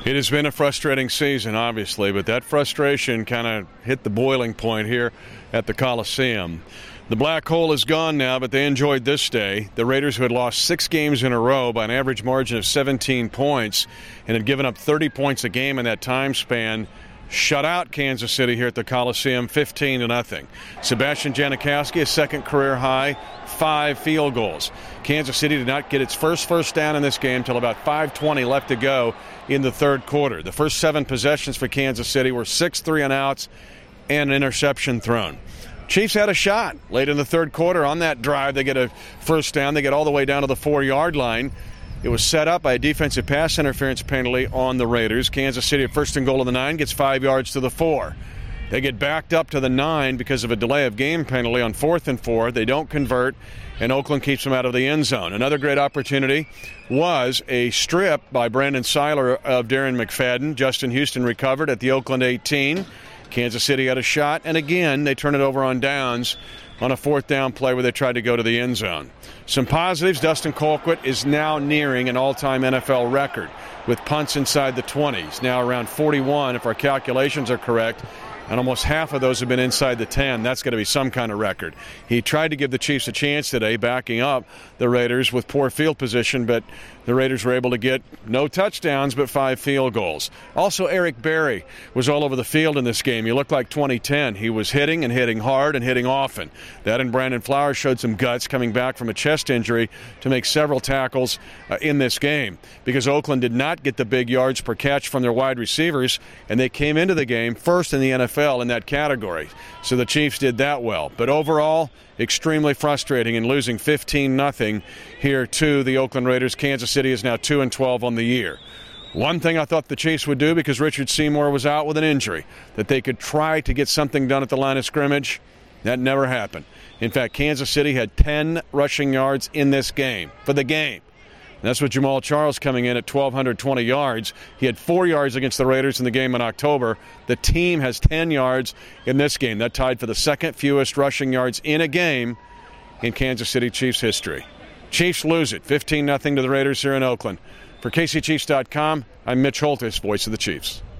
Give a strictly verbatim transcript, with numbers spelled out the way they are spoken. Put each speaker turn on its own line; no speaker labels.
It has been a frustrating season, obviously, but that frustration kind of hit the boiling point here at the Coliseum. The black hole is gone now, but they enjoyed this day. The Raiders, who had lost six games in a row by an average margin of seventeen points and had given up thirty points a game in that time span, shut out Kansas City here at the Coliseum fifteen to nothing. Sebastian Janikowski, a second career high, five field goals. Kansas City did not get its first first down in this game until about five twenty left to go in the third quarter. The first seven possessions for Kansas City were six three and outs and an interception thrown. Chiefs had a shot late in the third quarter on that drive. They get a first down. They get all the way down to the four-yard line. It was set up by a defensive pass interference penalty on the Raiders. Kansas City at first and goal of the nine gets five yards to the four. They get backed up to the nine because of a delay of game penalty on fourth and four. They don't convert, and Oakland keeps them out of the end zone. Another great opportunity was a strip by Brandon Seiler of Darren McFadden. Justin Houston recovered at the Oakland eighteen. Kansas City had a shot, and again, they turn it over on downs on a fourth down play where they tried to go to the end zone. Some positives: Dustin Colquitt is now nearing an all-time N F L record with punts inside the twenties, now around forty-one if our calculations are correct, and almost half of those have been inside the ten. That's going to be some kind of record. He tried to give the Chiefs a chance today, backing up the Raiders with poor field position, but the Raiders were able to get no touchdowns but five field goals. Also, Eric Berry was all over the field in this game. He looked like twenty ten. He was hitting and hitting hard and hitting often. That and Brandon Flowers showed some guts coming back from a chest injury to make several tackles uh, in this game, because Oakland did not get the big yards per catch from their wide receivers, and they came into the game first in the N F L in that category. So the Chiefs did that well. But overall, extremely frustrating in losing fifteen nothing here to the Oakland Raiders. Kansas City is now two and twelve on the year. One thing I thought the Chiefs would do, because Richard Seymour was out with an injury, that they could try to get something done at the line of scrimmage. That never happened. In fact, Kansas City had ten rushing yards in this game, for the game. That's with Jamal Charles coming in at twelve twenty yards. He had four yards against the Raiders in the game in October. The team has ten yards in this game. That tied for the second fewest rushing yards in a game in Kansas City Chiefs history. Chiefs lose it fifteen nothing to the Raiders here in Oakland. For K C Chiefs dot com, I'm Mitch Holthus, voice of the Chiefs.